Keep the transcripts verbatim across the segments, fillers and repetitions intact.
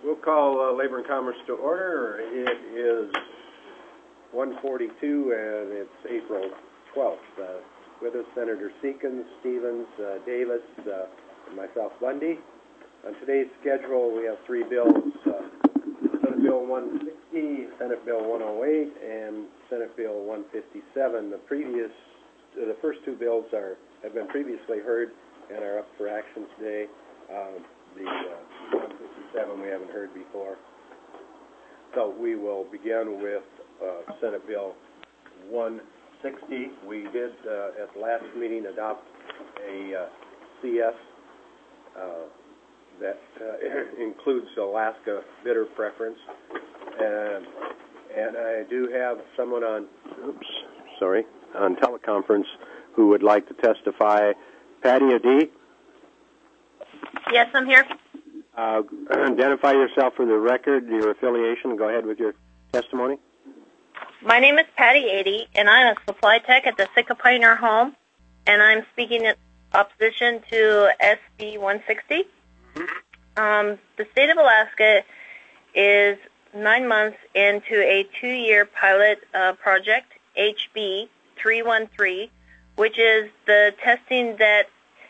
We'll call uh, Labor and Commerce to order. It is one forty-two and it's April twelfth. Uh, with us, Senator Seekins, Stevens, uh, Davis, uh, and myself, Bundy. On today's schedule, we have three bills, uh, Senate Bill one sixty, Senate Bill one oh eight, and Senate Bill one fifty-seven. The previous, uh, the first two bills are have been previously heard and are up for action today. Uh, the uh, one fifty-seven we haven't heard before. So we will begin with uh, Senate Bill one sixty. We did uh, at the last meeting adopt a uh, C S uh, that uh, includes Alaska bidder preference, and and I do have someone on oops sorry on teleconference who would like to testify. Patty Adi. Yes, I'm here. Uh, identify yourself for the record, your affiliation, and go ahead with your testimony. My name is Patty Adi, and I'm a supply tech at the Sitka Pioneer Home, and I'm speaking in opposition to S B one sixty. Mm-hmm. Um, the state of Alaska is nine months into a two-year pilot uh, project, H B three one three, which is the testing that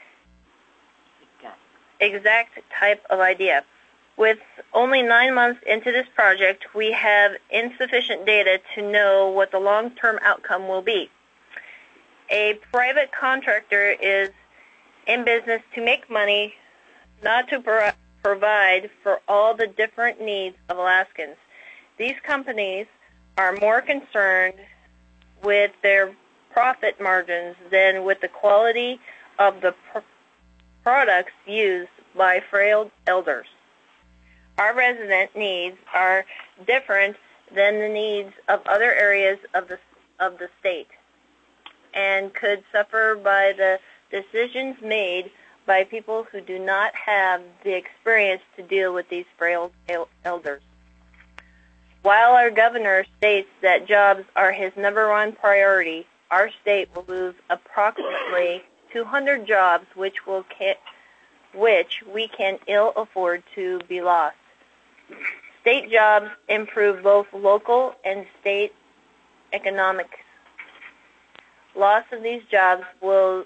exact type of idea. With only nine months into this project, we have insufficient data to know what the long-term outcome will be. A private contractor is in business to make money, not to pro- provide for all the different needs of Alaskans. These companies are more concerned with their profit margins than with the quality of the pr- products used by frail elders. Our resident needs are different than the needs of other areas of the of the state, and could suffer by the decisions made by people who do not have the experience to deal with these frail elders. While our governor states that jobs are his number one priority, our state will lose approximately two hundred jobs, which will ca- which we can ill afford to be lost. State jobs improve both local and state economics. Loss of these jobs will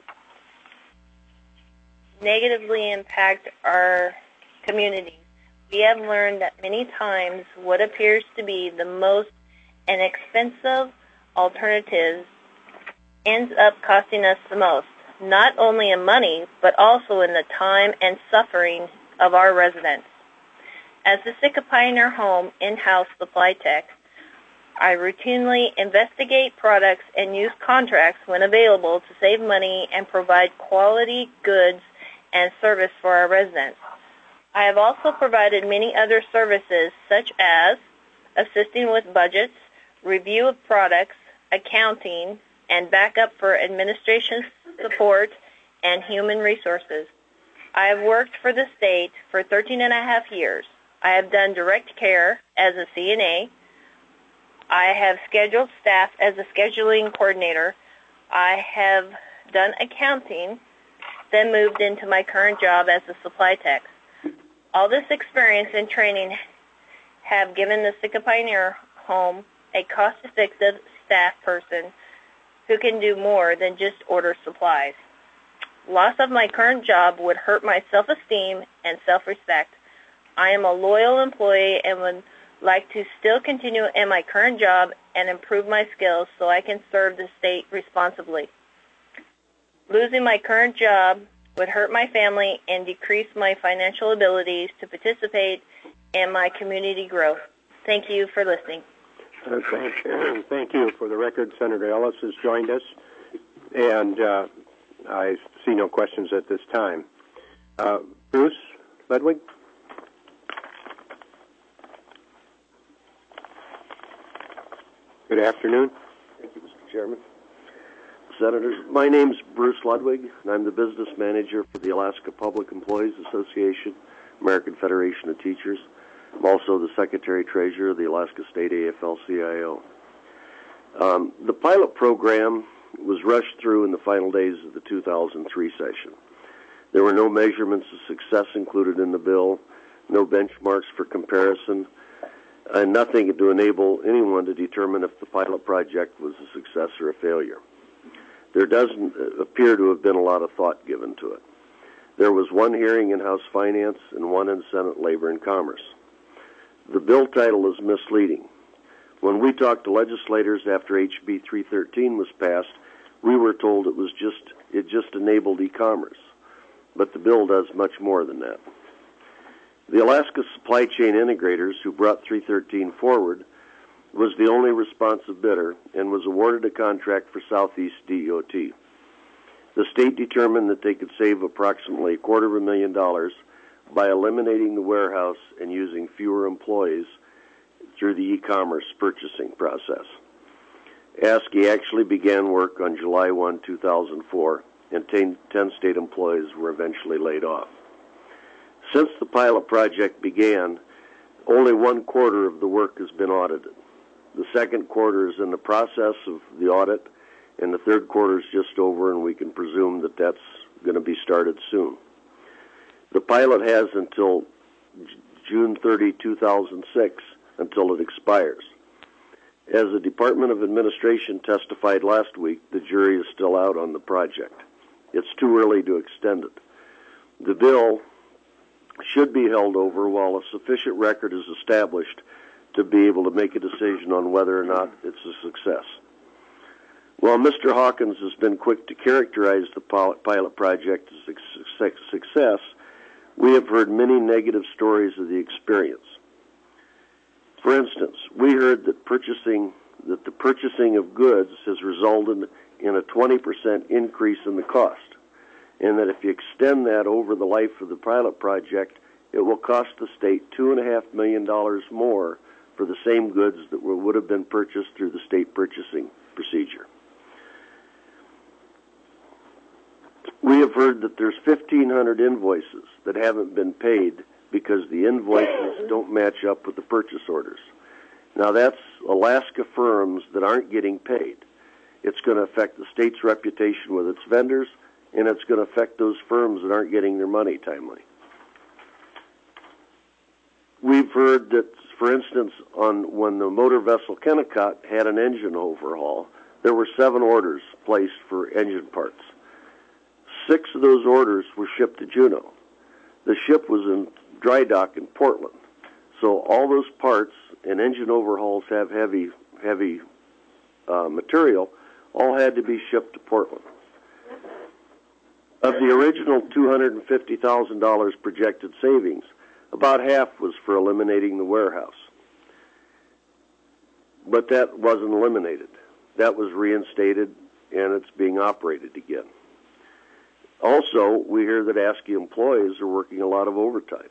negatively impact our communities. We have learned that many times what appears to be the most inexpensive alternatives ends up costing us the most, not only in money, but also in the time and suffering of our residents. As the Sitka Pioneer Home in-house supply tech, I routinely investigate products and use contracts when available to save money and provide quality goods and service for our residents. I have also provided many other services such as assisting with budgets, review of products, accounting, and backup for administration support and human resources. I have worked for the state for thirteen and a half years. I have done direct care as a C N A. I have scheduled staff as a scheduling coordinator. I have done accounting, then moved into my current job as a supply tech. All this experience and training have given the Sitka Pioneer Home a cost-effective staff person who can do more than just order supplies. Loss of my current job would hurt my self-esteem and self-respect. I am a loyal employee and would like to still continue in my current job and improve my skills so I can serve the state responsibly. Losing my current job would hurt my family and decrease my financial abilities to participate in my community growth. Thank you for listening. Uh, thank, you. thank you. For the record, Senator Ellis has joined us, and uh, I see no questions at this time. Uh, Bruce Ludwig? Good afternoon. Thank you, Mister Chairman. Senators, my name is Bruce Ludwig, and I'm the business manager for the Alaska Public Employees Association, American Federation of Teachers. I'm also the Secretary-Treasurer of the Alaska State A F L C I O. Um, the pilot program was rushed through in the final days of the two thousand three session. There were no measurements of success included in the bill. no benchmarks for comparison, and nothing to enable anyone to determine if the pilot project was a success or a failure. There doesn't appear to have been a lot of thought given to it. There was one hearing in House Finance and one in Senate Labor and Commerce. The bill title is misleading. When we talked to legislators after H B three thirteen was passed, we were told it was just it just enabled e-commerce, but the bill does much more than that. The Alaska Supply Chain Integrators, who brought three thirteen forward, was the only responsive bidder and was awarded a contract for Southeast D O T. The state determined that they could save approximately a quarter of a million dollars by eliminating the warehouse and using fewer employees through the e-commerce purchasing process. ASCII actually began work on July first, two thousand four, and ten, ten state employees were eventually laid off. Since the pilot project began, only one quarter of the work has been audited. The second quarter is in the process of the audit, and the third quarter is just over, and we can presume that that's going to be started soon. The pilot has until June thirtieth, two thousand six, until it expires. As the Department of Administration testified last week, the jury is still out on the project. It's too early to extend it. The bill should be held over while a sufficient record is established to be able to make a decision on whether or not it's a success. While Mister Hawkins has been quick to characterize the pilot project as a success, we have heard many negative stories of the experience. For instance, we heard that purchasing that the purchasing of goods has resulted in a twenty percent increase in the cost, and that if you extend that over the life of the pilot project, it will cost the state two and a half million dollars more for the same goods that would have been purchased through the state purchasing procedure. We have heard that there's fifteen hundred invoices that haven't been paid because the invoices don't match up with the purchase orders. Now that's Alaska firms that aren't getting paid. It's going to affect the state's reputation with its vendors, and it's going to affect those firms that aren't getting their money timely. We've heard that, for instance, on when the motor vessel Kennecott had an engine overhaul, there were seven orders placed for engine parts. Six of those orders were shipped to Juneau. The ship was in dry dock in Portland, so all those parts and engine overhauls have heavy, heavy uh, material, all had to be shipped to Portland. Of the original two hundred fifty thousand dollars projected savings, about half was for eliminating the warehouse. But that wasn't eliminated. That was reinstated, and it's being operated again. Also, we hear that ASCII employees are working a lot of overtime.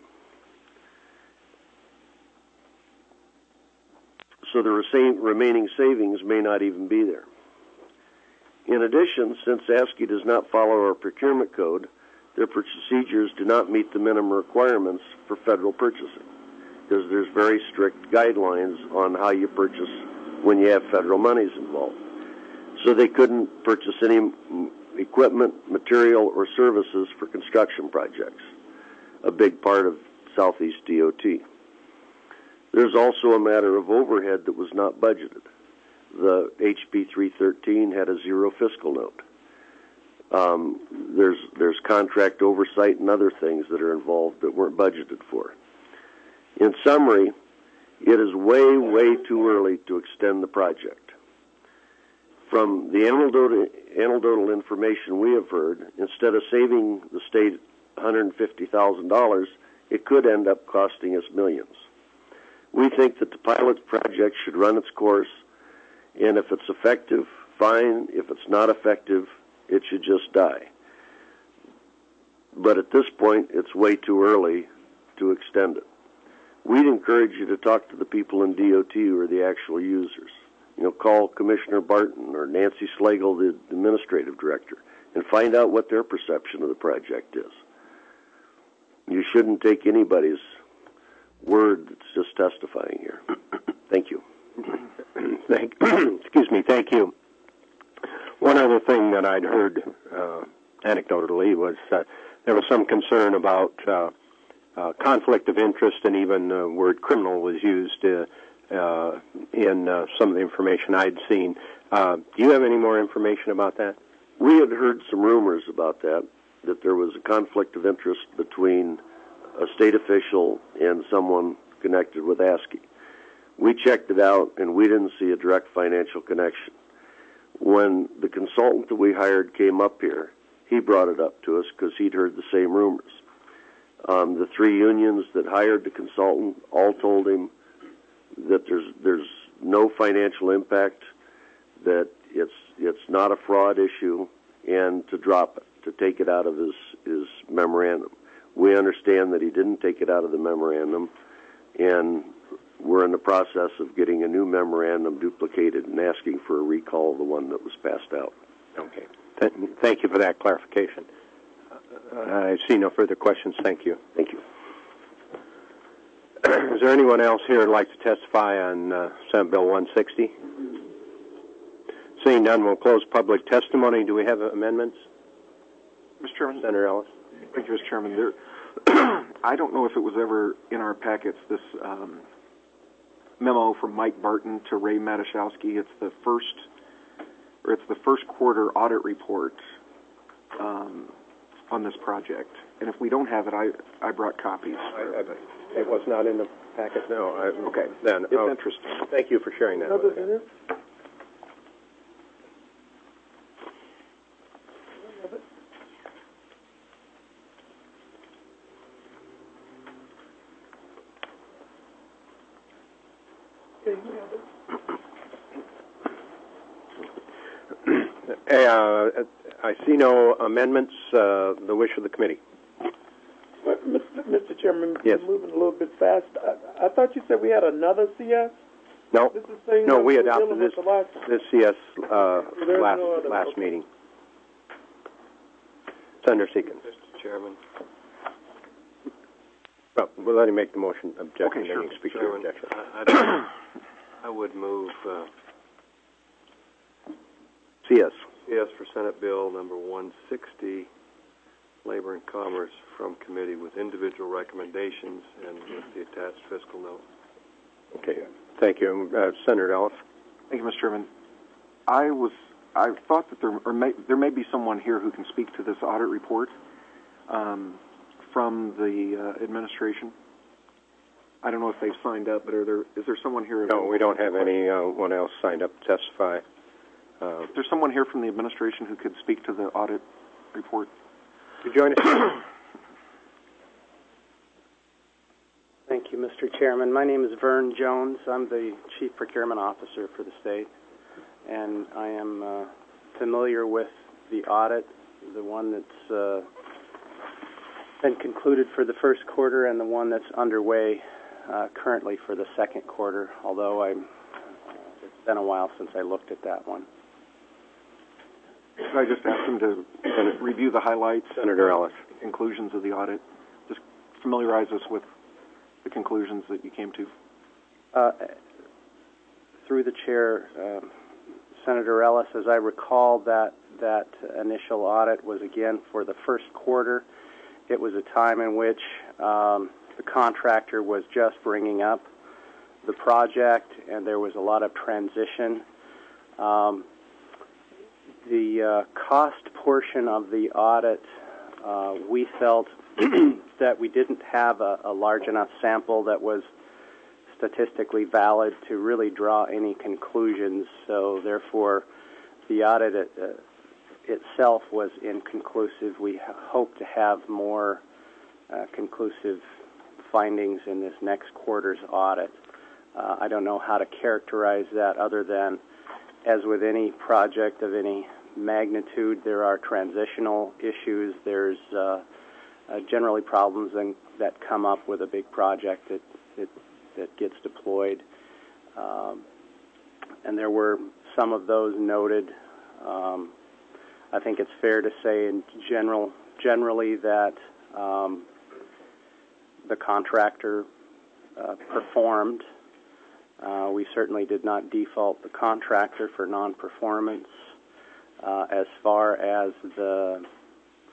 So the remaining savings may not even be there. In addition, since ASCII does not follow our procurement code, their procedures do not meet the minimum requirements for federal purchasing, because there's very strict guidelines on how you purchase when you have federal monies involved. So they couldn't purchase any equipment, material, or services for construction projects, a big part of Southeast D O T. There's also a matter of overhead that was not budgeted. The H B three thirteen had a zero fiscal note. Um, there's there's contract oversight and other things that are involved that weren't budgeted for. In summary, it is way, way too early to extend the project. From the anecdotal, anecdotal information we have heard, instead of saving the state one hundred fifty thousand dollars, it could end up costing us millions. We think that the pilot project should run its course, and if it's effective, fine. If it's not effective, it should just die. But at this point, it's way too early to extend it. We'd encourage you to talk to the people in D O T who are the actual users. You know, call Commissioner Barton or Nancy Slagle, the administrative director, and find out what their perception of the project is. You shouldn't take anybody's word that's just testifying here. Thank you. Thank, excuse me, thank you. One other thing that I'd heard uh, anecdotally was uh, there was some concern about uh, uh, conflict of interest, and even the word criminal was used uh, uh, in uh, some of the information I'd seen. Uh, do you have any more information about that? We had heard some rumors about that, that there was a conflict of interest between a state official and someone connected with ASCII. We checked it out, and we didn't see a direct financial connection. When the consultant that we hired came up here, he brought it up to us because he'd heard the same rumors. Um, the three unions that hired the consultant all told him that there's there's no financial impact, that it's it's not a fraud issue, and to drop it, to take it out of his, his memorandum. We understand that he didn't take it out of the memorandum, and we're in the process of getting a new memorandum duplicated and asking for a recall of the one that was passed out. Okay. Th- thank you for that clarification. Uh, I see no further questions. Thank you. Thank you. Is there anyone else here who would like to testify on uh, Senate Bill one sixty? Seeing none, we'll close public testimony. Do we have amendments? Mister Chairman. Senator Ellis. Thank you, Mister Chairman. There, I don't know if it was ever in our packets, this um, memo from Mike Barton to Ray Matuszewski. It's the first, or it's the first quarter audit report um, on this project. And if we don't have it, I, I brought copies. I, I, it was not in the packet. No. I, okay. Then it's oh, interesting. Thank you for sharing that. With us. Uh, I see no amendments. Uh, the wish of the committee. Mister Chairman, yes. You're moving a little bit fast. I, I thought you said we had another C S. No, this is saying no, we we're adopted this this C S uh, last no last okay. meeting. Senator Seekins. Mister Chairman. Well, we'll let him make the motion. Objection. Okay, sure. Then you can speak Chairman, to your objection. I, I, I would move uh, C S. C S for Senate Bill number one sixty, Labor and Commerce from committee with individual recommendations and with the attached fiscal note. Okay. Thank you. Uh, Senator Ellis. Thank you, Mister Chairman. I was I thought that there or may, there may be someone here who can speak to this audit report um, from the uh, administration. I don't know if they've signed up, but are there is there someone here? No, we don't have anyone uh, else signed up to testify. Uh, is there someone here from the administration who could speak to the audit report? Could you join us? Thank you, Mister Chairman. My name is Vern Jones. I'm the Chief Procurement Officer for the state, and I am uh, familiar with the audit, the one that's uh, been concluded for the first quarter and the one that's underway uh, currently for the second quarter, although I'm, uh, it's been a while since I looked at that one. Could I just ask him to uh, review the highlights, Senator Ellis, conclusions of the audit? Just familiarize us with the conclusions that you came to. Uh, through the chair, uh, Senator Ellis, as I recall, that that initial audit was again for the first quarter. It was a time in which um, the contractor was just bringing up the project, and there was a lot of transition. Um, the uh, cost portion of the audit, uh, we felt that we didn't have a, a large enough sample that was statistically valid to really draw any conclusions. So therefore, the audit it, uh, itself was inconclusive. We ha- hope to have more uh, conclusive findings in this next quarter's audit. Uh, I don't know how to characterize that other than, as with any project of any magnitude, there are transitional issues. There's uh, uh, generally problems in, that come up with a big project that, that, that gets deployed. Um, and there were some of those noted. Um, I think it's fair to say in general, generally that um, the contractor uh, performed. Uh, we certainly did not default the contractor for non-performance. Uh, as far as the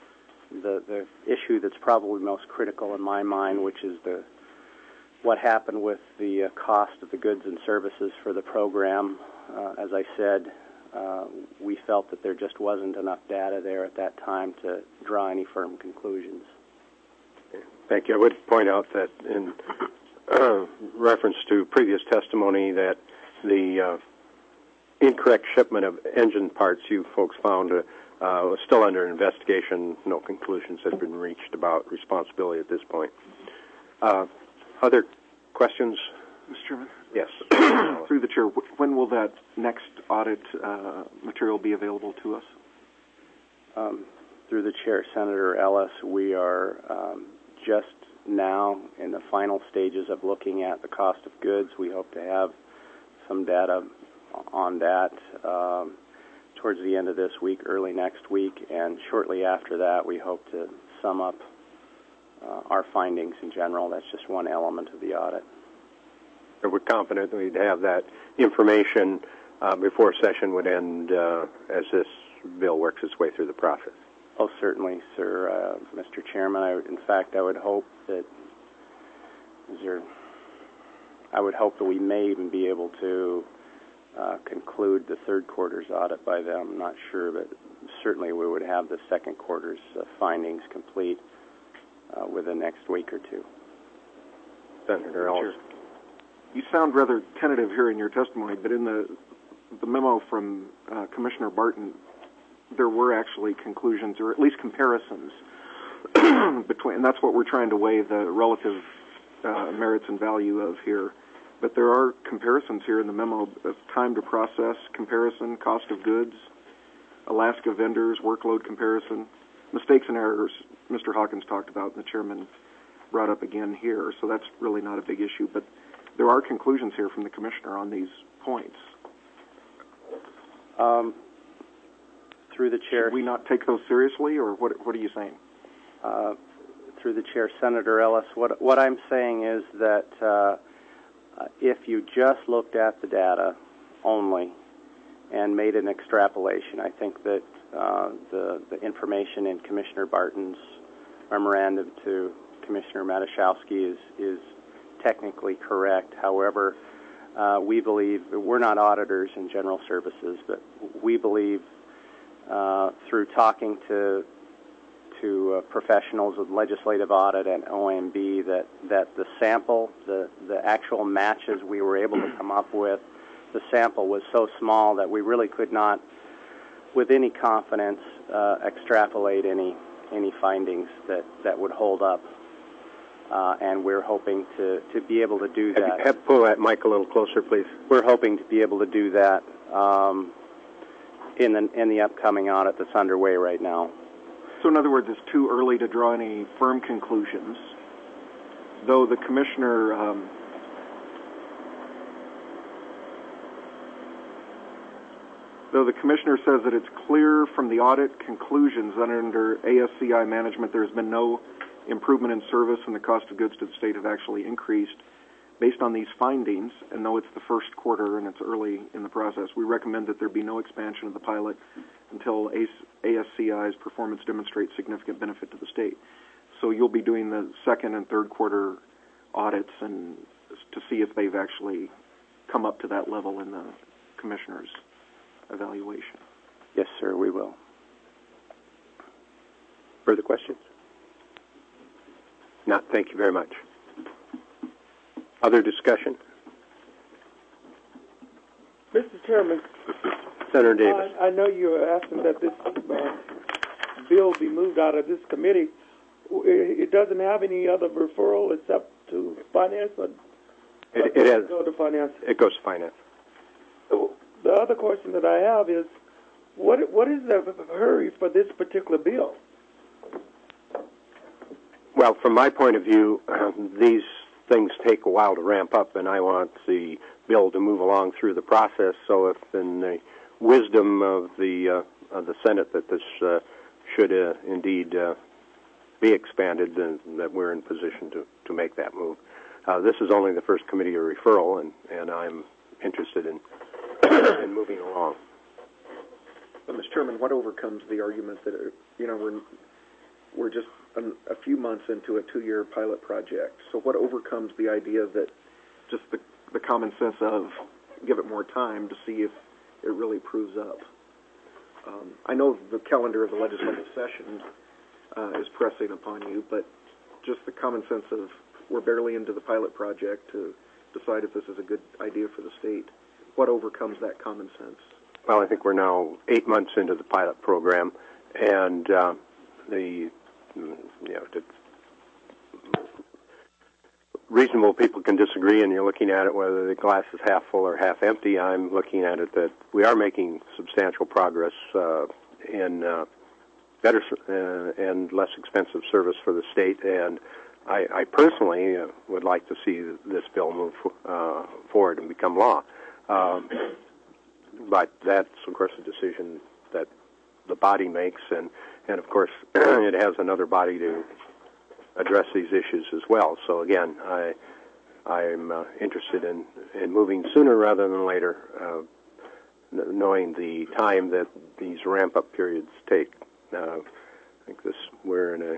the the issue that's probably most critical in my mind, which is the what happened with the uh, cost of the goods and services for the program. Uh, as I said, uh, we felt that there just wasn't enough data there at that time to draw any firm conclusions. Thank you. I would point out that in uh, reference to previous testimony that the uh, incorrect shipment of engine parts you folks found uh, uh, was still under investigation. No conclusions had been reached about responsibility at this point. Uh, other questions? Mister Chairman? Yes. Through the chair, when will that next audit uh, material be available to us? Um, through the chair, Senator Ellis, we are um, just now in the final stages of looking at the cost of goods. We hope to have some data on that um, towards the end of this week, early next week, and shortly after that we hope to sum up uh, our findings in general. That's just one element of the audit. We're confident we'd have that information uh, before session would end uh, as this bill works its way through the process. Oh, certainly, sir. Uh, Mister Chairman, I, in fact, I would hope that is there, I would hope that we may even be able to uh, conclude the third quarter's audit by then. I'm not sure, but certainly we would have the second quarter's uh, findings complete uh, within the next week or two. Senator Ellis. You sound rather tentative here in your testimony, but in the the memo from uh, Commissioner Barton, there were actually conclusions, or at least comparisons, between, and that's what we're trying to weigh the relative uh, merits and value of here. But there are comparisons here in the memo of time to process comparison, cost of goods, Alaska vendors, workload comparison, mistakes and errors Mister Hawkins talked about and the chairman brought up again here, so that's really not a big issue. But there are conclusions here from the commissioner on these points. Um, through the chair, should we not take those seriously, or what? What are you saying? Uh, through the chair, Senator Ellis, what what I'm saying is that uh, if you just looked at the data only and made an extrapolation, I think that uh, the the information in Commissioner Barton's memorandum to Commissioner Matuszewski is is technically correct. However, uh, we believe, we're not auditors in general services, but we believe uh, through talking to to uh, professionals of legislative audit and O M B that, that the sample, the, the actual matches we were able to come up with, the sample was so small that we really could not, with any confidence, uh, extrapolate any any findings that, that would hold up. Uh, and we're hoping to, to be able to do that. Have, have pull that mic a little closer, please. We're hoping to be able to do that um, in the in the upcoming audit that's underway right now. So, in other words, it's too early to draw any firm conclusions, though the commissioner um, though the commissioner says that it's clear from the audit conclusions that under A S C I management there's been no improvement in service and the cost of goods to the state have actually increased. Based on these findings, and though it's the first quarter and it's early in the process, we recommend that there be no expansion of the pilot until A S C I's performance demonstrates significant benefit to the state. So you'll be doing the second and third quarter audits and to see if they've actually come up to that level in the commissioner's evaluation. Yes, sir, we will. Further questions? Not. Thank you very much. Other discussion? Mister Chairman, Senator Davis. I, I know you're asking that this uh, bill be moved out of this committee. It doesn't have any other referral except to finance, or It, it has. go to finance. It goes to finance. The other question that I have is, what what is the hurry for this particular bill? Well, from my point of view, um, these things take a while to ramp up, and I want the bill to move along through the process. So, if in the wisdom of the uh, of the Senate that this uh, should uh, indeed uh, be expanded, then that we're in position to, to make that move. Uh, this is only the first committee of referral, and, and I'm interested in in moving along. But, Mister Chairman, what overcomes the argument that, uh, you know, we're we're just an, a few months into a two-year pilot project. So what overcomes the idea that just the, the common sense of give it more time to see if it really proves up? Um, I know the calendar of the legislative session uh, is pressing upon you, but just the common sense of we're barely into the pilot project to decide if this is a good idea for the state. What overcomes that common sense? Well, I think we're now eight months into the pilot program, and uh, the you know the reasonable people can disagree, and you're looking at it whether the glass is half full or half empty. I'm looking at it that we are making substantial progress uh, in uh, better uh, and less expensive service for the state, and I, I personally uh, would like to see this bill move uh, forward and become law. Um, but that's, of course, a decision that the body makes, and, and of course, it has another body to address these issues as well. So again, I, I'm uh, interested in, in moving sooner rather than later, uh, knowing the time that these ramp-up periods take. Uh, I think this we're in a,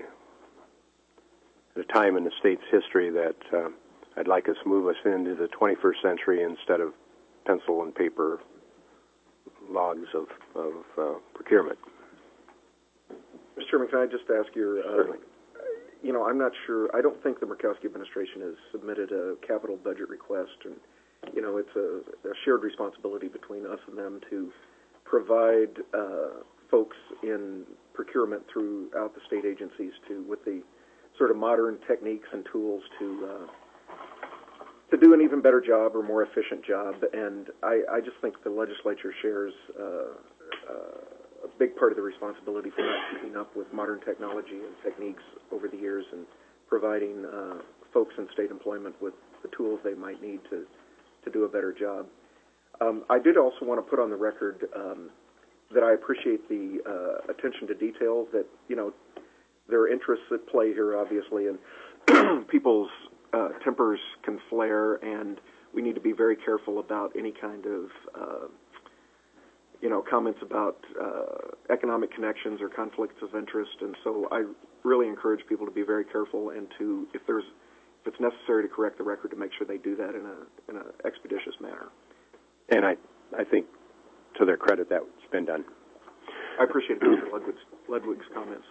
a time in the state's history that uh, I'd like us to move us into the twenty-first century instead of pencil and paper logs of, of uh, procurement. Mister Chairman, can I just ask your... Uh, Certainly. You know, I'm not sure. I don't think the Murkowski administration has submitted a capital budget request, and you know, it's a, a shared responsibility between us and them to provide uh, folks in procurement throughout the state agencies to with the sort of modern techniques and tools to uh, to do an even better job or more efficient job. And I, I just think the legislature shares uh, uh, a big part of the responsibility for not keeping up with modern technology and techniques over the years and providing uh, folks in state employment with the tools they might need to, to do a better job. Um, I did also want to put on the record um, that I appreciate the uh, attention to detail, that, you know, there are interests at play here, obviously, and people's uh, tempers can flare, and we need to be very careful about any kind of uh, you know, comments about uh, economic connections or conflicts of interest, and so I really encourage people to be very careful and to, if there's, if it's necessary to correct the record, to make sure they do that in a in an expeditious manner. And I, I think, to their credit, that's been done. I appreciate Mister Ludwig's, Ludwig's comments.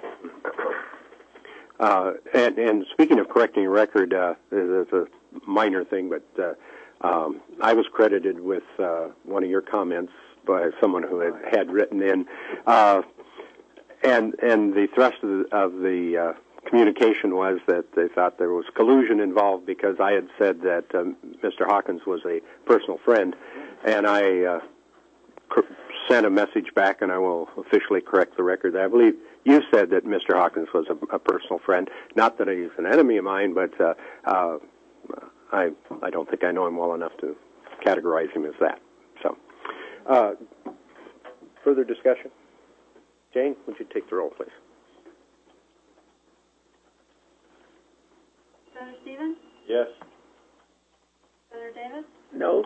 Uh, and, and speaking of correcting a record, uh, it's a minor thing, but uh, um, I was credited with uh, one of your comments by someone who had, had written in, uh, and and the thrust of the, of the uh, communication was that they thought there was collusion involved because I had said that um, Mister Hawkins was a personal friend, and I uh, cr- sent a message back, and I will officially correct the record. I believe you said that Mister Hawkins was a, a personal friend, not that he's an enemy of mine, but uh, uh, I I don't think I know him well enough to categorize him as that. So. Uh, further discussion? Jane, would you take the roll, please? Senator Stevens? Yes. Senator Davis? No.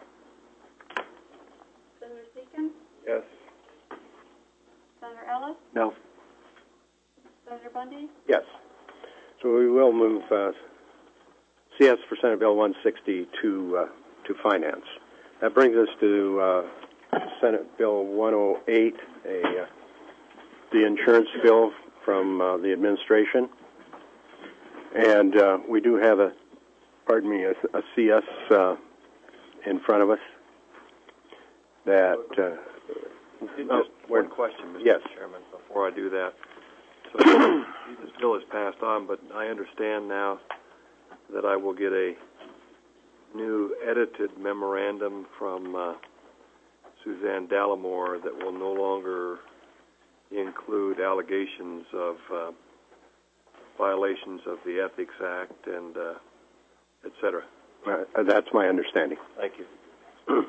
Senator Seekins? Yes. Senator Ellis? No. Senator Bundy? Yes. So we will move uh, C S for Senate Bill one sixty to uh, to finance. That brings us to uh, Senate Bill one oh eight, a, uh, the insurance bill from uh, the administration. And uh, we do have a, pardon me, a, a C S uh, in front of us that... Uh, Just oh, one question, Mister Yes. Chairman, before I do that. So this bill is passed on, but I understand now that I will get a new edited memorandum from uh, Suzanne Dallimore that will no longer include allegations of uh, violations of the Ethics Act and uh, et cetera. uh, that's my understanding. Thank you.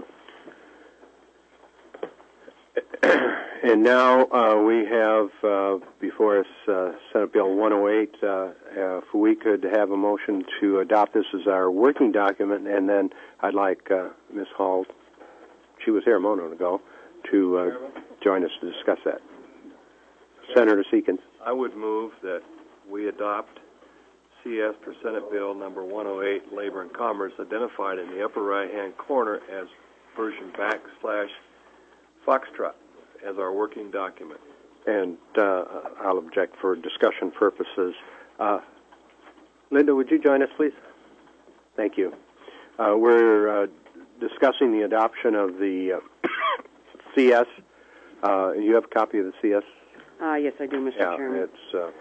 And now uh, we have uh, before us uh, Senate Bill one oh eight. Uh, if we could have a motion to adopt this as our working document, and then I'd like uh, Miz Hall, she was here a moment ago, to uh, join us to discuss that. Senator Seekins. I would move that we adopt C S for Senate Bill number one oh eight, Labor and Commerce, identified in the upper right-hand corner as version backslash Foxtrot as our working document. And uh, I'll object for discussion purposes. Uh, Linda, would you join us, please? Thank you. Uh, we're uh, discussing the adoption of the uh, C S. Uh, you have a copy of the C S? Uh, yes, I do, Mister Yeah, Chairman. it's uh,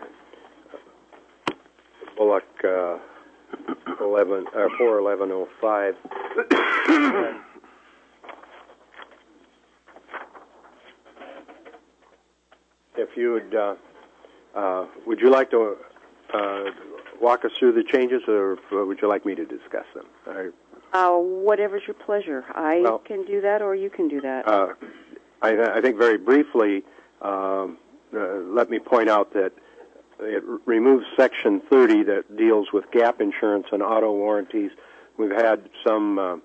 Bullock uh, eleven uh, four eleven oh five. If you would, uh, uh, would you like to uh, walk us through the changes, or would you like me to discuss them? I, Uh, whatever's your pleasure. I Well- can do that, or you can do that. uh, I, I think very briefly, um, uh, let me point out that it r- removes Section thirty that deals with gap insurance and auto warranties. We've had some uh,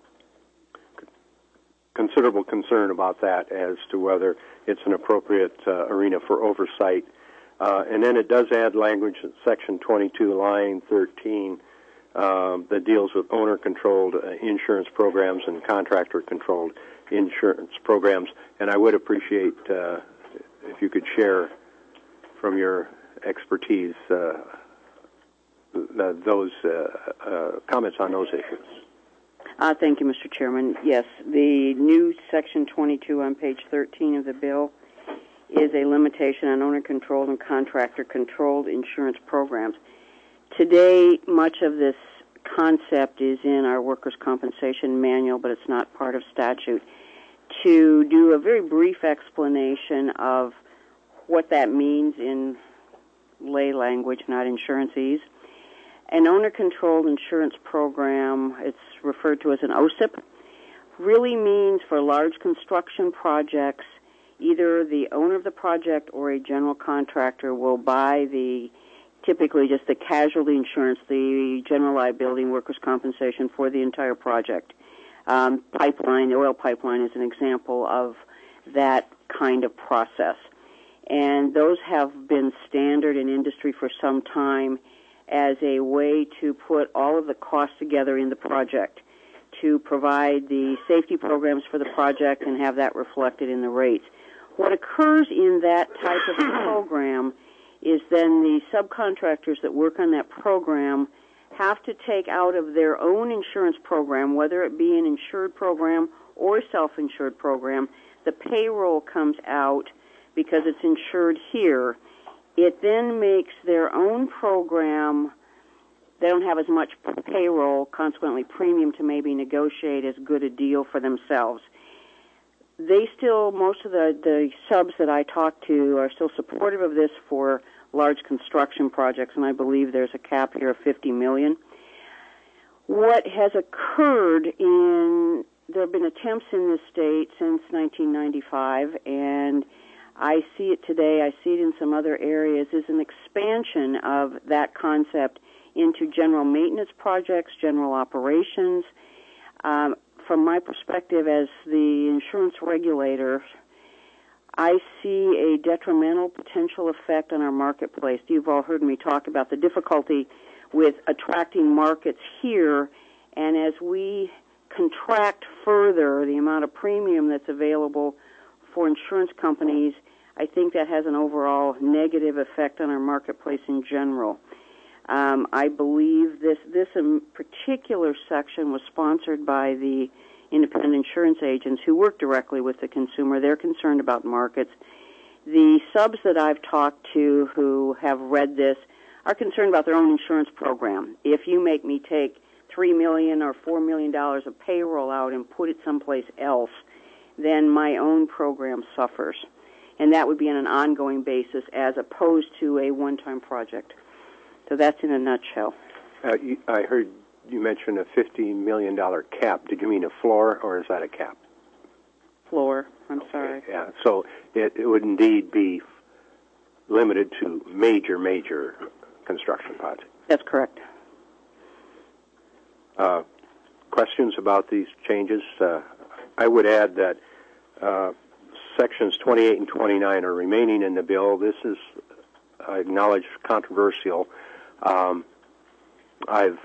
c- considerable concern about that as to whether it's an appropriate uh, arena for oversight. Uh, and then it does add language in Section twenty-two, line thirteen, um, that deals with owner-controlled uh, insurance programs and contractor-controlled insurance programs. And I would appreciate uh, if you could share from your expertise uh, th- those uh, uh, comments on those issues. Uh, thank you, Mister Chairman. Yes, the new Section twenty-two on page thirteen of the bill is a limitation on owner-controlled and contractor-controlled insurance programs. Today, much of this concept is in our workers' compensation manual, but it's not part of statute. To do a very brief explanation of what that means in lay language, not insuranceese, an owner-controlled insurance program, it's referred to as an O S I P, really means for large construction projects, either the owner of the project or a general contractor will buy the, typically just the casualty insurance, the general liability and workers' compensation for the entire project. Um, pipeline, the oil pipeline is an example of that kind of process. And those have been standard in industry for some time as a way to put all of the costs together in the project, to provide the safety programs for the project and have that reflected in the rates. What occurs in that type of program is then the subcontractors that work on that program have to take out of their own insurance program, whether it be an insured program or a self-insured program, the payroll comes out because it's insured here. It then makes their own program, they don't have as much payroll, consequently premium to maybe negotiate as good a deal for themselves. They still, most of the, the subs that I talk to are still supportive of this for large construction projects, and I believe there's a cap here of fifty million dollars. What has occurred in, there have been attempts in this state since nineteen ninety-five, and I see it today, I see it in some other areas, is an expansion of that concept into general maintenance projects, general operations. Um, from my perspective as the insurance regulator, I see a detrimental potential effect on our marketplace. You've all heard me talk about the difficulty with attracting markets here, and as we contract further the amount of premium that's available for insurance companies, I think that has an overall negative effect on our marketplace in general. Um, I believe this, this in particular section was sponsored by the independent insurance agents who work directly with the consumer. They're concerned about markets. The subs that I've talked to who have read this are concerned about their own insurance program. If you make me take three million dollars or four million dollars of payroll out and put it someplace else, then my own program suffers. And that would be on an ongoing basis as opposed to a one-time project. So that's in a nutshell. Uh, you, I heard you mention a fifty million dollars cap. Did you mean a floor, or is that a cap? Floor. I'm sorry. Okay, yeah, so it, it would indeed be limited to major, major construction projects. That's correct. Uh, questions about these changes? Uh, I would add that uh, sections twenty-eight and twenty-nine are remaining in the bill. This is, I acknowledge, controversial. Um, I've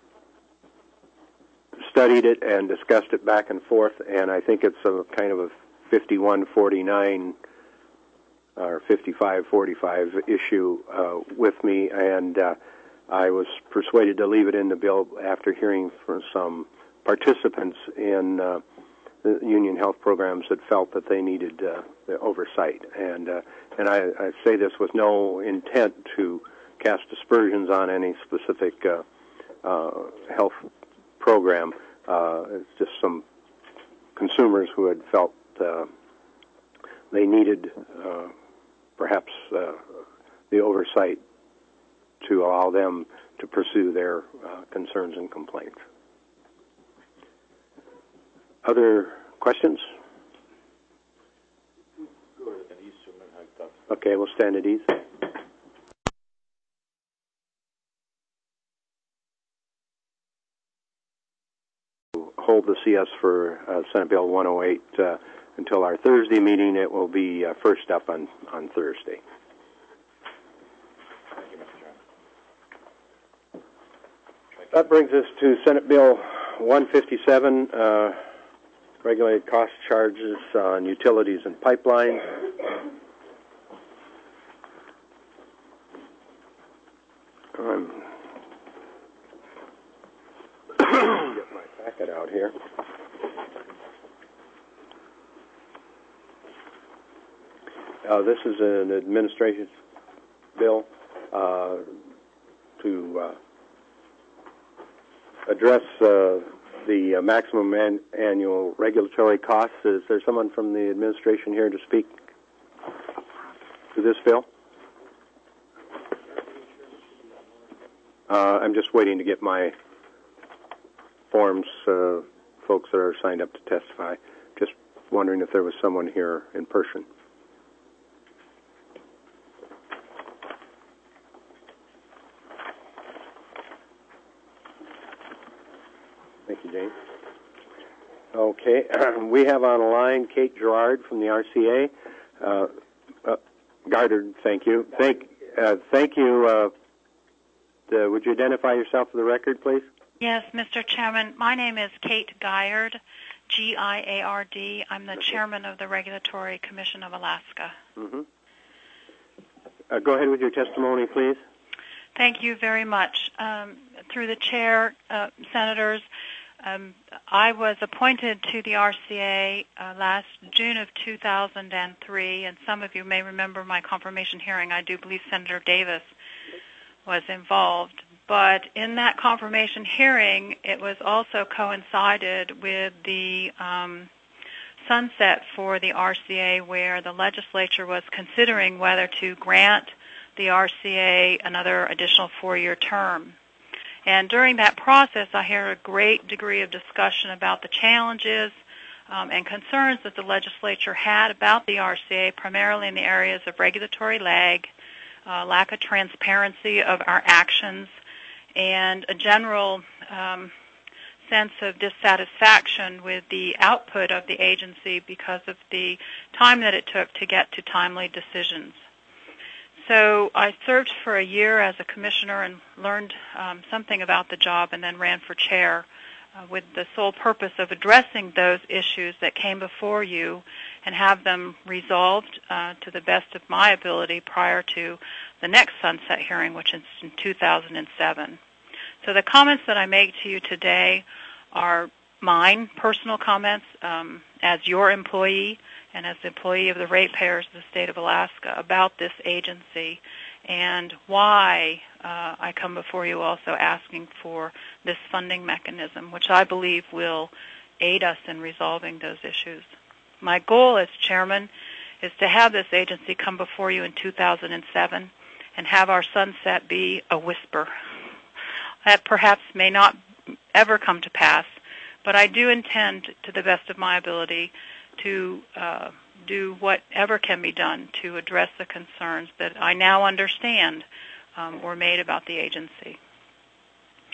studied it and discussed it back and forth, and I think it's a kind of a fifty-one forty-nine or fifty-five forty-five issue uh, with me, and uh, I was persuaded to leave it in the bill after hearing from some participants in uh, the union health programs that felt that they needed uh, the oversight. And uh, and I, I say this with no intent to cast aspersions on any specific uh, uh, health program. Uh, it's just some consumers who had felt uh, they needed uh, perhaps uh, the oversight to allow them to pursue their uh, concerns and complaints. Other questions? Okay, we'll stand at ease. Hold the C S for uh, Senate Bill one oh eight uh, until our Thursday meeting. It will be uh, first up on, on Thursday. That brings us to Senate Bill one fifty-seven, uh, regulated cost charges on utilities and pipelines. I'm get my packet out here. Uh, this is an administration bill uh, to uh, address uh, the uh, maximum an annual regulatory costs. Is there someone from the administration here to speak to this bill? Uh, I'm just waiting to get my forms, uh, folks that are signed up to testify. Just wondering if there was someone here in person. Thank you, Jane. Okay, we have on the line Kate Gerard from the R C A. Uh, uh, Goddard, thank you. Thank, uh, thank you. Uh, uh, would you identify yourself for the record, please? Yes, Mister Chairman. My name is Kate Giard, G I A R D. I'm the chairman of the Regulatory Commission of Alaska. Mm-hmm. Uh, go ahead with your testimony, please. Thank you very much. Um, through the chair, uh, senators, um, I was appointed to the R C A uh, last June of two thousand three, and some of you may remember my confirmation hearing. I do believe Senator Davis was involved. But in that confirmation hearing, it was also coincided with the um, sunset for the R C A, where the legislature was considering whether to grant the R C A another additional four-year term. And during that process, I heard a great degree of discussion about the challenges um, and concerns that the legislature had about the R C A, primarily in the areas of regulatory lag, uh, lack of transparency of our actions, and a general um, sense of dissatisfaction with the output of the agency because of the time that it took to get to timely decisions. So I served for a year as a commissioner and learned um, something about the job, and then ran for chair uh, with the sole purpose of addressing those issues that came before you and have them resolved uh, to the best of my ability prior to the next sunset hearing, which is in two thousand seven. So the comments that I make to you today are mine, personal comments um, as your employee and as the employee of the ratepayers of the state of Alaska about this agency, and why uh, I come before you also asking for this funding mechanism, which I believe will aid us in resolving those issues. My goal as chairman is to have this agency come before you in two thousand seven and have our sunset be a whisper. That perhaps may not ever come to pass, but I do intend, to the best of my ability, to uh, do whatever can be done to address the concerns that I now understand um, were made about the agency.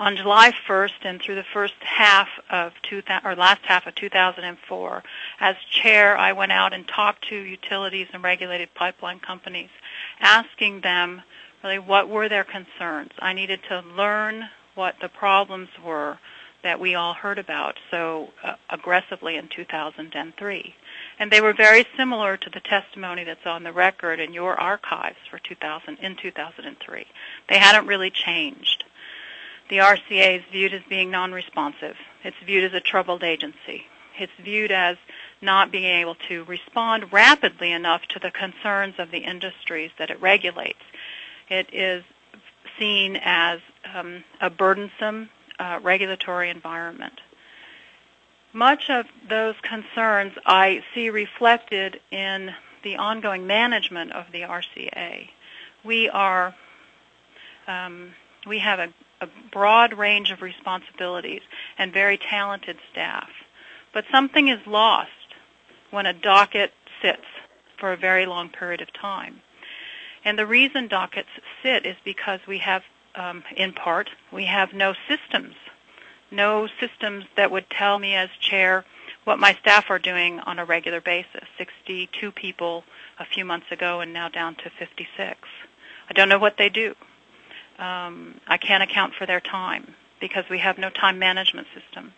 on July first and through the first half of two thousand, or last half of two thousand four, as chair, I went out and talked to utilities and regulated pipeline companies, asking them really what were their concerns. I needed to learn what the problems were that we all heard about so uh, aggressively in two thousand three. And they were very similar to the testimony that's on the record in your archives for two thousand in two thousand three. They hadn't really changed. The R C A is viewed as being non-responsive. It's viewed as a troubled agency. It's viewed as not being able to respond rapidly enough to the concerns of the industries that it regulates. It is seen as um, a burdensome uh, regulatory environment. Much of those concerns I see reflected in the ongoing management of the R C A. We are, um, we have a, a broad range of responsibilities and very talented staff. But something is lost when a docket sits for a very long period of time. And the reason dockets sit is because we have, um, in part, we have no systems. No systems that would tell me as chair what my staff are doing on a regular basis. sixty-two people a few months ago and now down to fifty-six. I don't know what they do. Um, I can't account for their time because we have no time management system.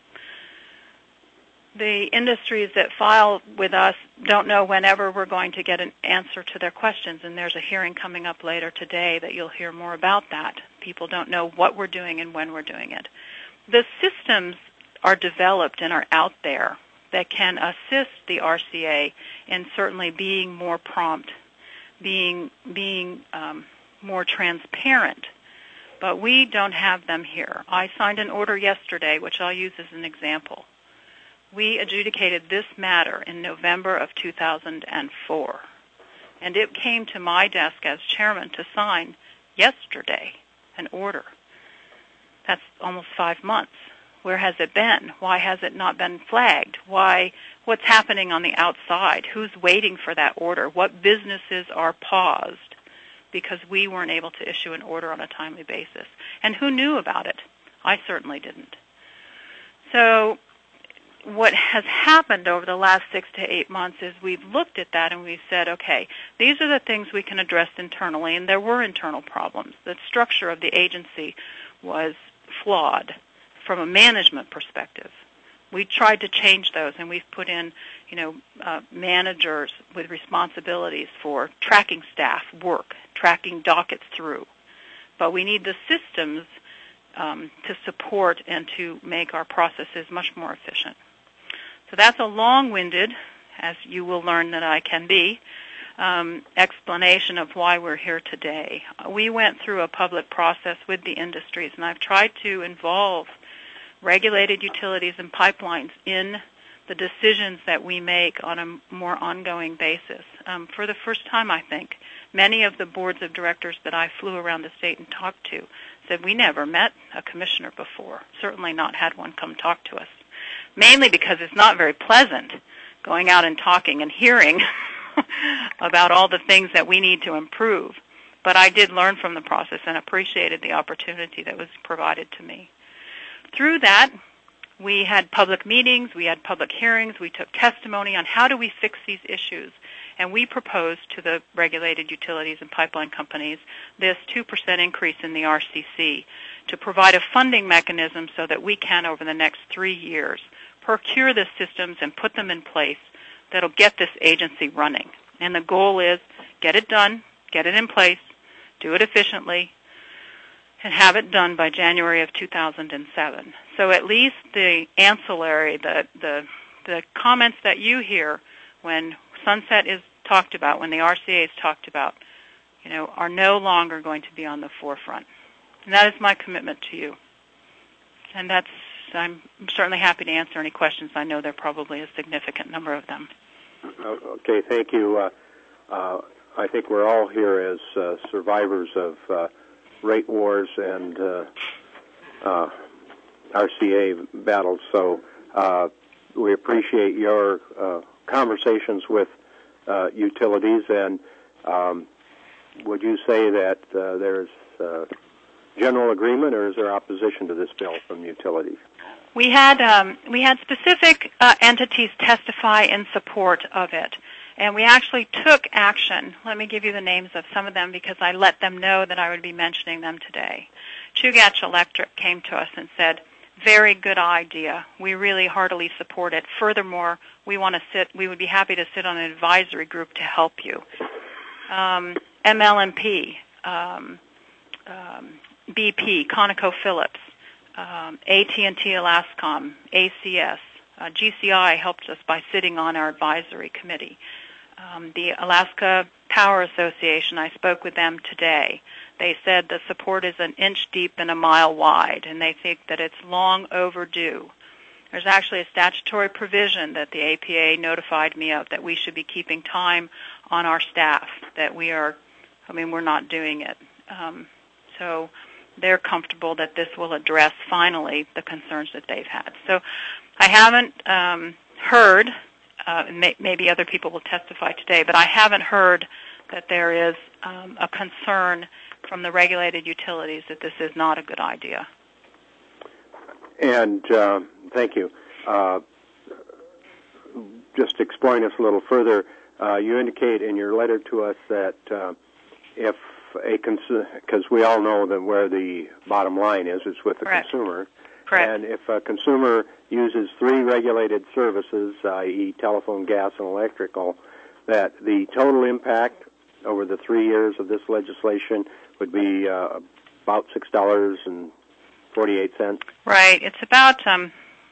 The industries that file with us don't know whenever we're going to get an answer to their questions, and there's a hearing coming up later today that you'll hear more about that. People don't know what we're doing and when we're doing it. The systems are developed and are out there that can assist the R C A in certainly being more prompt, being, being um, more transparent, but we don't have them here. I signed an order yesterday, which I'll use as an example. We adjudicated this matter in November of two thousand four, and it came to my desk as chairman to sign yesterday an order. That's almost five months. Where has it been? Why has it not been flagged? Why? What's happening on the outside? Who's waiting for that order? What businesses are paused because we weren't able to issue an order on a timely basis? And who knew about it? I certainly didn't. So what has happened over the last six to eight months is we've looked at that and we've said, okay, these are the things we can address internally, and there were internal problems. The structure of the agency was flawed from a management perspective. We tried to change those, and we've put in, you know, uh, managers with responsibilities for tracking staff work, tracking dockets through. But we need the systems um, to support and to make our processes much more efficient. So that's a long-winded, as you will learn that I can be, um, explanation of why we're here today. We went through a public process with the industries, and I've tried to involve regulated utilities and pipelines in the decisions that we make on a more ongoing basis. Um, for the first time, I think, many of the boards of directors that I flew around the state and talked to said, we never met a commissioner before, certainly not had one come talk to us, mainly because it's not very pleasant going out and talking and hearing about all the things that we need to improve. But I did learn from the process and appreciated the opportunity that was provided to me. Through that, we had public meetings, we had public hearings, we took testimony on how do we fix these issues. And we proposed to the regulated utilities and pipeline companies this two percent increase in the R C C to provide a funding mechanism so that we can, over the next three years, procure the systems and put them in place that'll get this agency running. And the goal is get it done, get it in place, do it efficiently, and have it done by January of two thousand seven. So at least the ancillary, the, the, the comments that you hear when sunset is talked about, when the R C A is talked about, you know, are no longer going to be on the forefront. And that is my commitment to you. And that's, I'm certainly happy to answer any questions. I know there are probably a significant number of them. Okay, thank you. Uh, uh, I think we're all here as uh, survivors of uh, rate wars and uh, uh, R C A battles, so uh, we appreciate your uh, conversations with uh, utilities, and um, would you say that uh, there's uh, general agreement, or is there opposition to this bill from utilities? We had um, we had specific uh, entities testify in support of it, and we actually took action. Let me give you the names of some of them because I let them know that I would be mentioning them today. Chugach Electric came to us and said, very good idea. We really heartily support it. Furthermore, we want to sit, we would be happy to sit on an advisory group to help you. Um, M L M P, um, um, B P, ConocoPhillips, um, A T and T Alascom, A C S, uh, G C I helped us by sitting on our advisory committee. Um, the Alaska Power Association, I spoke with them today. They said the support is an inch deep and a mile wide, and they think that it's long overdue. There's actually a statutory provision that the A P A notified me of that we should be keeping time on our staff, that we are, I mean, we're not doing it. Um, so they're comfortable that this will address, finally, the concerns that they've had. So I haven't um, heard, uh, may, maybe other people will testify today, but I haven't heard that there is um, a concern from the regulated utilities that this is not a good idea. And uh, thank you. Uh, just exploring this a little further, uh, you indicate in your letter to us that uh, if a consumer, because we all know that where the bottom line is, is with the Correct. consumer. Correct. And if a consumer uses three regulated services, that is telephone, gas, and electrical, that the total impact over the three years of this legislation would be uh, about six dollars and forty-eight cents. Right. It's about um,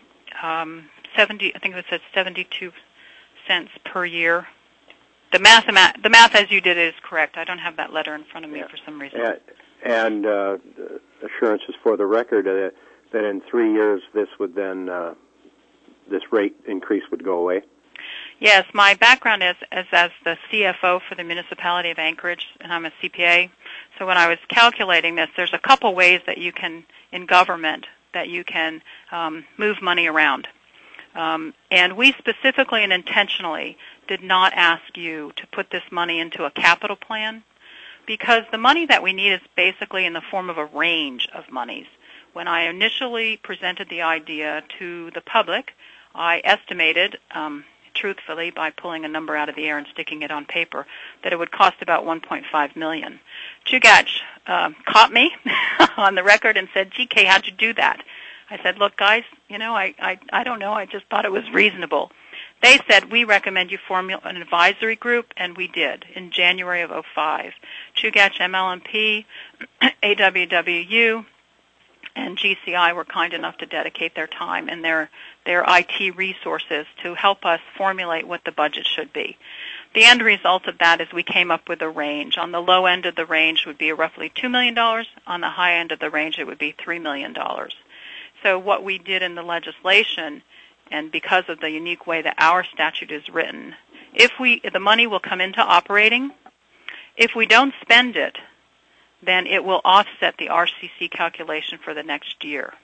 um, seventy. I think it said seventy-two cents per year. The math, the math as you did it is correct. I don't have that letter in front of me yeah. for some reason. And, and uh, assurances for the record uh, that in three years this would then uh, this rate increase would go away. Yes, my background is, is as the C F O for the municipality of Anchorage, and I'm a C P A. So when I was calculating this, there's a couple ways that you can, in government, that you can um, move money around. Um, and we specifically and intentionally did not ask you to put this money into a capital plan because the money that we need is basically in the form of a range of monies. When I initially presented the idea to the public, I estimated, um, truthfully, by pulling a number out of the air and sticking it on paper, that it would cost about one point five million dollars. Chugach uh, caught me on the record and said, G K, how'd you do that? I said, look, guys, you know, I, I, I don't know. I just thought it was reasonable. They said, we recommend you form an advisory group, and we did in January of oh five. Chugach, M L M P, A W W U, and G C I were kind enough to dedicate their time and their, their I T resources to help us formulate what the budget should be. The end result of that is we came up with a range. On the low end of the range would be roughly two million dollars. On the high end of the range, it would be three million dollars. So what we did in the legislation, and because of the unique way that our statute is written, if we, the money will come into operating. If we don't spend it, then it will offset the R C C calculation for the next year.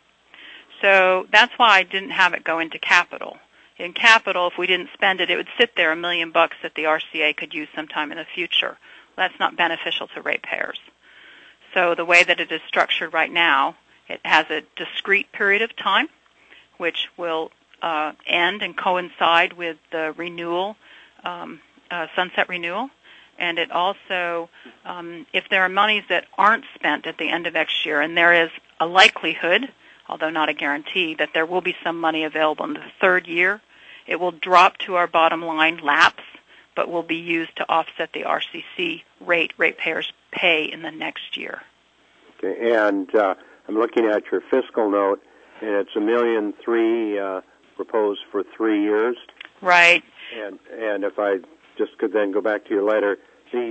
So that's why I didn't have it go into capital. In capital, if we didn't spend it, it would sit there a million bucks that the R C A could use sometime in the future. That's not beneficial to ratepayers. So the way that it is structured right now, it has a discrete period of time, which will uh, end and coincide with the renewal, um, uh, sunset renewal. And it also, um, if there are monies that aren't spent at the end of next year, and there is a likelihood, although not a guarantee, that there will be some money available in the third year, it will drop to our bottom line lapse, but will be used to offset the R C C rate ratepayers pay in the next year. Okay, and uh, I'm looking at your fiscal note, and it's a million three uh, proposed for three years. Right. And and if I just could then go back to your letter, these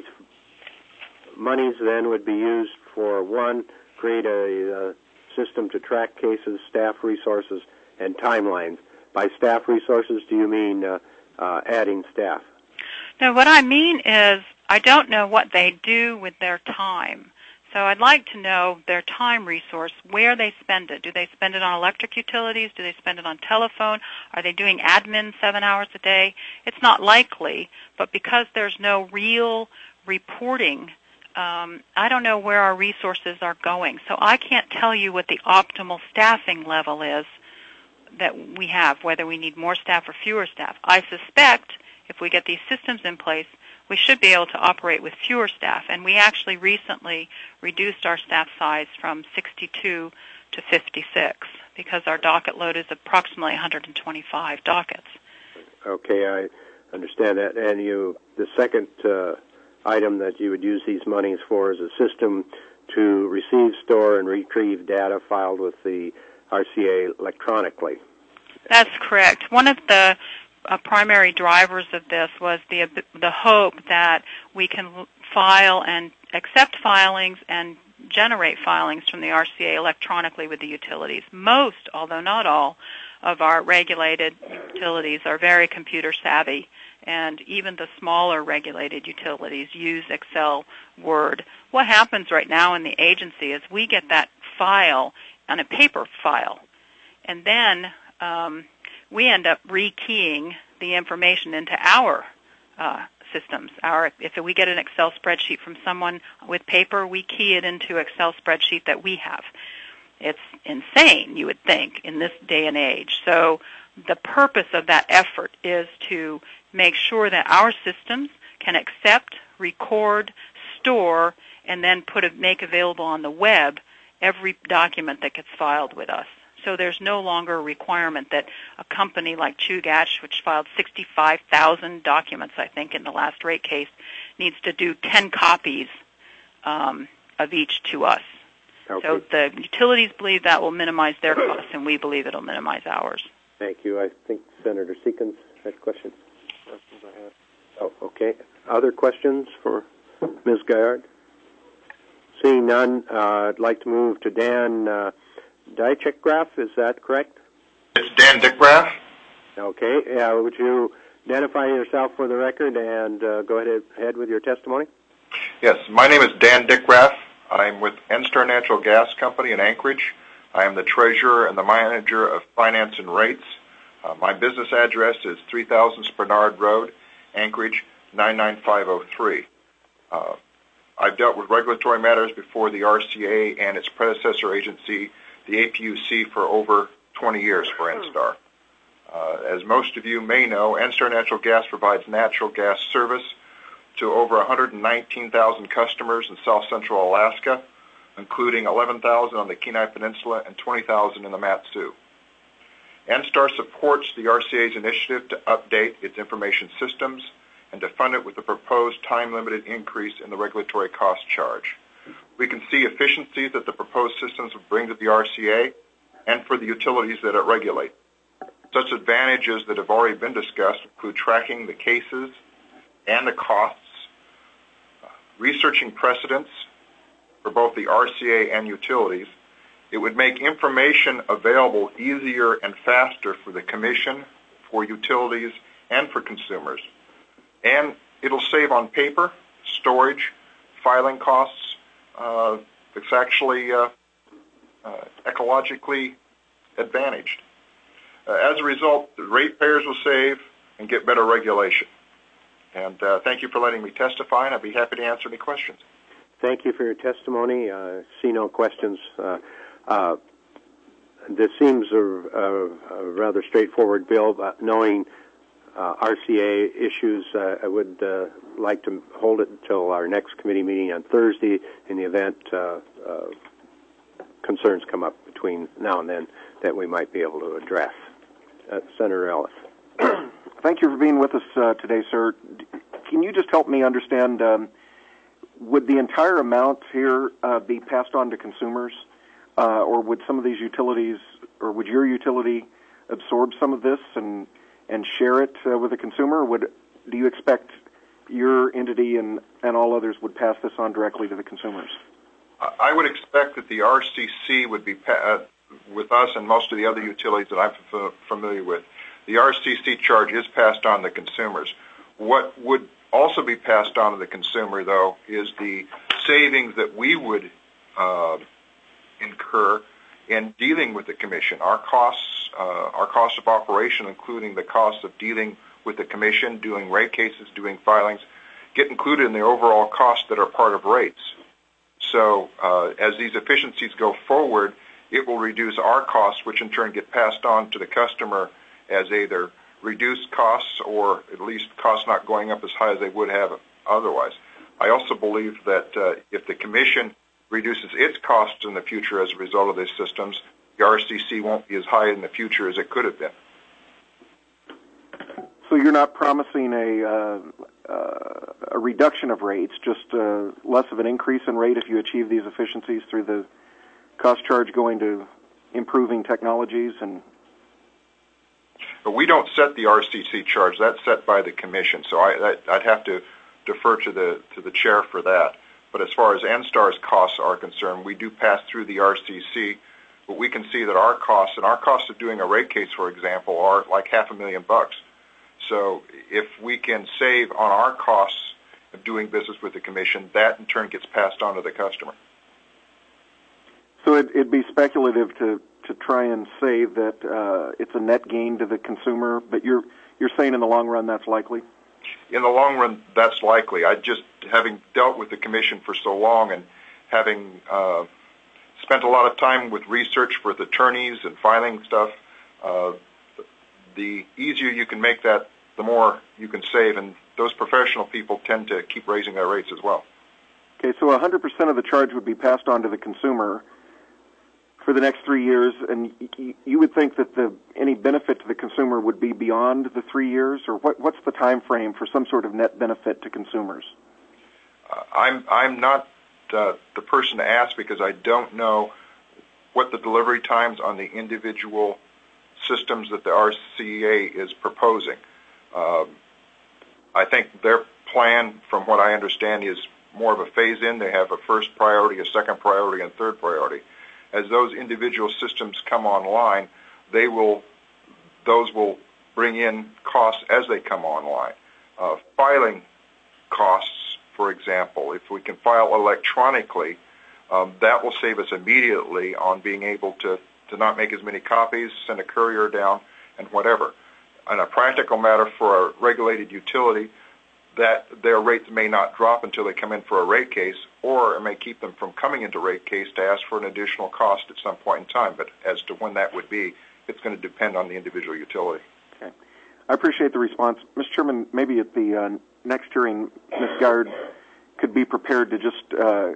monies then would be used for, one, create a uh, system to track cases, staff resources, and timelines. By staff resources, do you mean uh, uh, adding staff? No, what I mean is I don't know what they do with their time. So I'd like to know their time resource, where they spend it. Do they spend it on electric utilities? Do they spend it on telephone? Are they doing admin seven hours a day? It's not likely, but because there's no real reporting um, I don't know where our resources are going. So I can't tell you what the optimal staffing level is that we have, whether we need more staff or fewer staff. I suspect if we get these systems in place, we should be able to operate with fewer staff. And we actually recently reduced our staff size from sixty-two to fifty-six because our docket load is approximately one hundred twenty-five dockets. Okay, I understand that. And you, the second uh, item that you would use these monies for is a system to receive, store, and retrieve data filed with the R C A electronically. That's correct. One of the uh, primary drivers of this was the the hope that we can file and accept filings and generate filings from the R C A electronically with the utilities. Most, although not all, of our regulated utilities are very computer savvy, and even the smaller regulated utilities use Excel, Word. What happens right now in the agency is we get that file on a paper file, and then um, we end up rekeying the information into our uh, systems. Our, if we get an Excel spreadsheet from someone with paper, we key it into Excel spreadsheet that we have. It's insane, you would think, in this day and age. So the purpose of that effort is to make sure that our systems can accept, record, store, and then put a, make available on the web every document that gets filed with us. So there's no longer a requirement that a company like Chugach, which filed sixty-five thousand documents, I think, in the last rate case, needs to do ten copies um, of each to us. Okay. So the utilities believe that will minimize their costs, and we believe it will minimize ours. Thank you. I think Senator Seekins had questions. Questions I had. Oh, okay. Other questions for Miz Gaillard? Seeing none, uh, I'd like to move to Dan uh, Dychek-Graf. Is that correct? It's Dan Dickgraf. Okay. Yeah. Would you identify yourself for the record and uh, go ahead, ahead with your testimony? Yes. My name is Dan Dickgraf. I'm with NSTAR Natural Gas Company in Anchorage. I am the treasurer and the manager of finance and rates. Uh, my business address is three thousand Spernard Road, Anchorage, nine nine five oh three. Uh, I've dealt with regulatory matters before the R C A and its predecessor agency, the A P U C, for over twenty years for NSTAR. Uh, as most of you may know, NSTAR Natural Gas provides natural gas service to over one hundred nineteen thousand customers in south central Alaska, including eleven thousand on the Kenai Peninsula and twenty thousand in the Mat-Su. NSTAR supports the R C A's initiative to update its information systems and to fund it with the proposed time-limited increase in the regulatory cost charge. We can see efficiencies that the proposed systems will bring to the R C A and for the utilities that it regulates. Such advantages that have already been discussed include tracking the cases and the costs, uh, researching precedents for both the R C A and utilities. It would make information available easier and faster for the Commission, for utilities, and for consumers. And it'll save on paper, storage, filing costs. Uh, it's actually uh, uh, ecologically advantaged. Uh, as a result, the ratepayers will save and get better regulation. And uh, thank you for letting me testify, and I'd be happy to answer any questions. Thank you for your testimony. Uh, see no questions. Uh, uh, this seems a, a, a rather straightforward bill, but knowing uh, R C A issues, uh, I would uh, like to hold it until our next committee meeting on Thursday in the event uh, uh, concerns come up between now and then that we might be able to address. Uh, Senator Ellis. Thank you for being with us uh, today, sir. Can you just help me understand, um, would the entire amount here uh, be passed on to consumers, uh, or would some of these utilities, or would your utility absorb some of this and and share it uh, with the consumer? Or would do you expect your entity and, and all others would pass this on directly to the consumers? I would expect that the R C C would be, pa- uh, with us and most of the other utilities that I'm f- familiar with, the R C C charge is passed on to consumers. What would also be passed on to the consumer, though, is the savings that we would uh, incur in dealing with the Commission. Our costs, uh, our cost of operation, including the cost of dealing with the Commission, doing rate cases, doing filings, get included in the overall costs that are part of rates. So uh, as these efficiencies go forward, it will reduce our costs, which in turn get passed on to the customer as either reduced costs or at least costs not going up as high as they would have otherwise. I also believe that uh, if the Commission reduces its costs in the future as a result of these systems, the R C C won't be as high in the future as it could have been. So you're not promising a uh, uh, a reduction of rates, just uh, less of an increase in rate if you achieve these efficiencies through the cost charge going to improving technologies? And but we don't set the R C C charge; that's set by the Commission. So I, I'd have to defer to the to the chair for that. But as far as N STAR's costs are concerned, we do pass through the R C C, but we can see that our costs and our costs of doing a rate case, for example, are like half a million bucks. So if we can save on our costs of doing business with the Commission, that in turn gets passed on to the customer. So it, it'd be speculative to, to try and say that uh, it's a net gain to the consumer, but you're you're saying in the long run that's likely? In the long run, that's likely. I just, having dealt with the Commission for so long and having uh, spent a lot of time with research with attorneys and filing stuff, uh, the easier you can make that, the more you can save, and those professional people tend to keep raising their rates as well. Okay, so one hundred percent of the charge would be passed on to the consumer for the next three years, and you would think that the any benefit to the consumer would be beyond the three years, or what, what's the time frame for some sort of net benefit to consumers? Uh, I'm I'm not uh, the person to ask because I don't know what the delivery times on the individual systems that the R C A is proposing. Um, I think their plan, from what I understand, is more of a phase-in. They have a first priority, a second priority, and third priority. As those individual systems come online, they will, those will bring in costs as they come online. Uh, filing costs, for example, if we can file electronically, um, that will save us immediately on being able to, to not make as many copies, send a courier down, and whatever. On a practical matter for a regulated utility, that their rates may not drop until they come in for a rate case, or it may keep them from coming into rate case to ask for an additional cost at some point in time. But as to when that would be, it's going to depend on the individual utility. Okay. I appreciate the response. Mister Chairman, maybe at the uh, next hearing, Miz Gard could be prepared to just uh,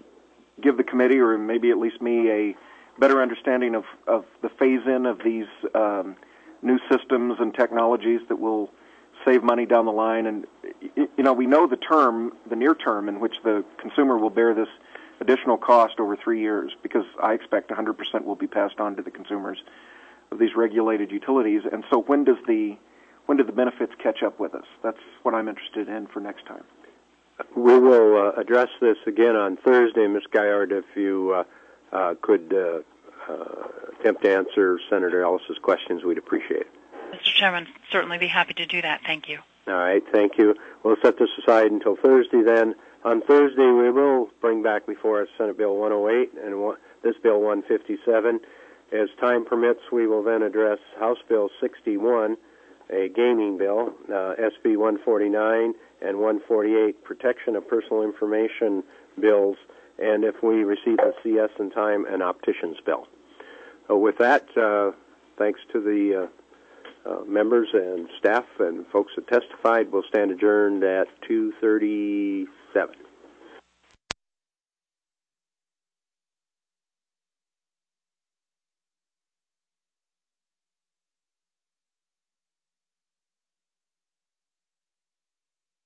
give the committee, or maybe at least me, a better understanding of, of the phase-in of these um, new systems and technologies that will save money down the line. And, you know, we know the term, the near term, in which the consumer will bear this additional cost over three years, because I expect one hundred percent will be passed on to the consumers of these regulated utilities. And so when does the, when do the benefits catch up with us? That's what I'm interested in for next time. We will uh, address this again on Thursday, Miz Gaillard. If you uh, uh, could uh, uh, attempt to answer Senator Ellis's questions, we'd appreciate it. Mister Chairman, certainly be happy to do that. Thank you. All right, thank you. We'll set this aside until Thursday then. On Thursday, we will bring back before us Senate Bill one oh eight and one, this Bill one fifty-seven. As time permits, we will then address House Bill sixty-one, a gaming bill, uh, S B one forty-nine and one forty-eight, protection of personal information bills, and if we receive the C S in time, an opticians bill. Uh, with that, uh, thanks to the uh, Uh, members and staff and folks that testified, will stand adjourned at two thirty-seven.